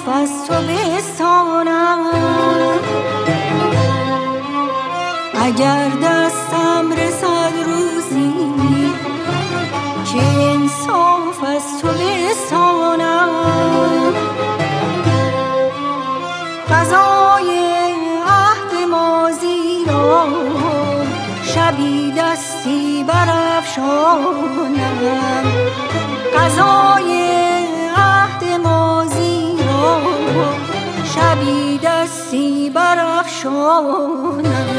از تو بستانم. اگر دستم رسد روزی که انصاف از تو بستانم، قضای عهد ماضی را شبی دستی برافشانم. قضای عهد ماضی را شبی دستی برافشانم.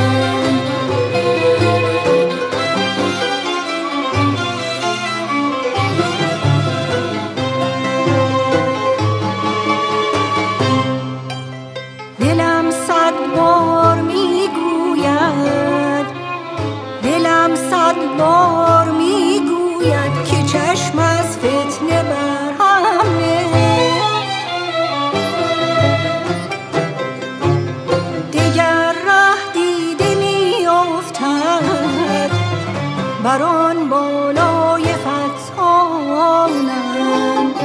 دلم صد بار میگوید، دلم صد بار میگوید که چشم از فتنه برهم نه. دگر ره دیده میافتد بر آن بالای فتانم.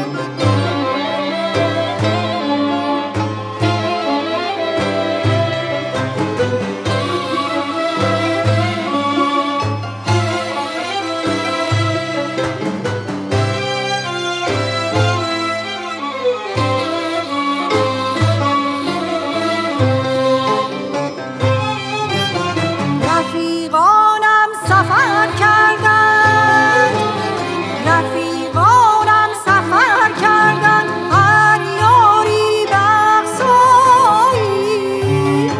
رفیقانم سفر کردند، رفیقانم سفر کردند، هر یاری به اقصایی،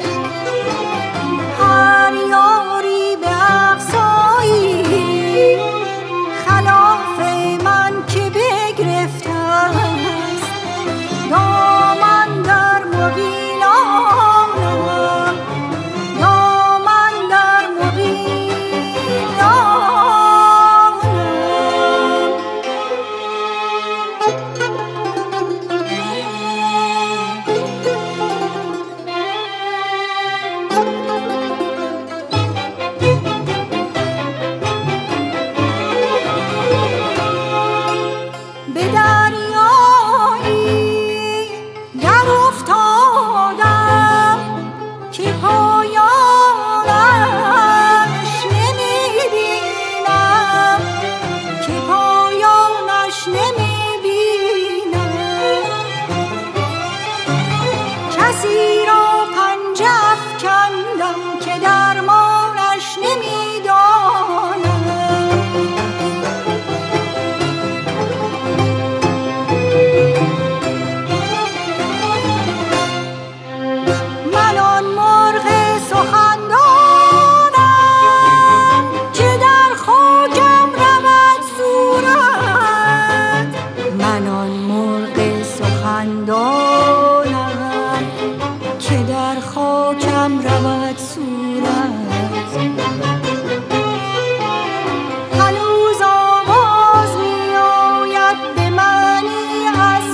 هر یاری به اقصایی. خلاف من که بگرفته است دامن در مغیلانم، دامن در مغیلانم. به دریایی در افتادم که پایانش نمیبینم، که پایانش نمیبینم. کسی را پنجه افکندم که درمانش نمیدانم. من آن مرغ سخندانم که در خاکم رود صورت. من آن مرغ سخندانم که در خاکم رود صورت. هنوز آواز می آید به منی از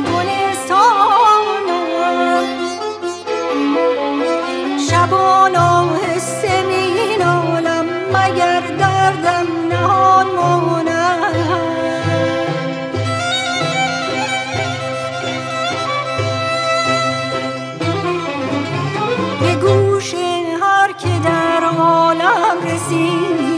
گلستانم. شبان آهسته می نالم مگر دردم نهان ماند. به گوش هر که در عالم رسید